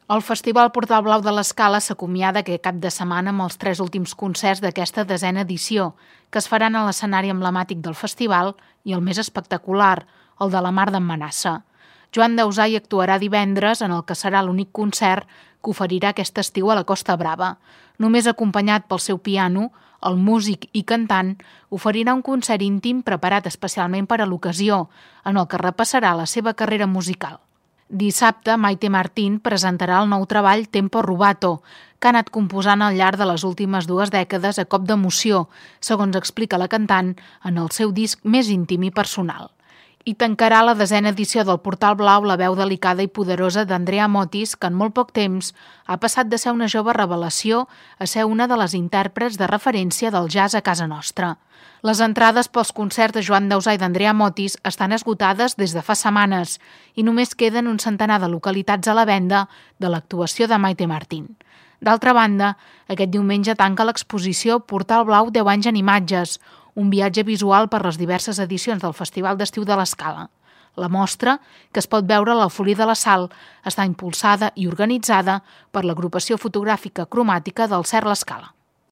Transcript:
El Festival Portal Blau de l'Escala s'acomiada aquest cap de setmana amb els 3 últims concerts d'aquesta 10a edició, que es faran a l'escenari emblemàtic del festival i el més espectacular, el de la Mar d'en Manassa. Joan Dausà hi actuarà divendres en el que serà l'únic concert que oferirà aquest estiu a la Costa Brava. Només acompanyat pel seu piano, el músic i cantant oferirà un concert íntim preparat especialment per a l'ocasió, en el que repassarà la seva carrera musical. Dissabte, Maite Martín presentarà el nou treball Tempo Rubato, que ha anat composant al llarg de les últimes 2 dècades a cop d'emoció, segons explica la cantant en el seu disc més íntim i personal. I tancarà la 10a edició del Portal Blau la veu delicada i poderosa d'Andrea Motis, que en molt poc temps ha passat de ser una jove revelació a ser una de les intèrprets de referència del jazz a casa nostra. Les entrades pels concerts de Joan Dausà i d'Andrea Motis estan esgotades des de fa setmanes i només queden un centenar de localitats a la venda de l'actuació de Maite Martín. D'altra banda, aquest diumenge tanca l'exposició Portal Blau 10 anys en imatges, un viatge visual per les diverses edicions del Festival d'Estiu de l'Escala. La mostra, que es pot veure a l'Alfolí de la Sal, està impulsada i organitzada per l'agrupació fotogràfica cromàtica del CERT l'Escala.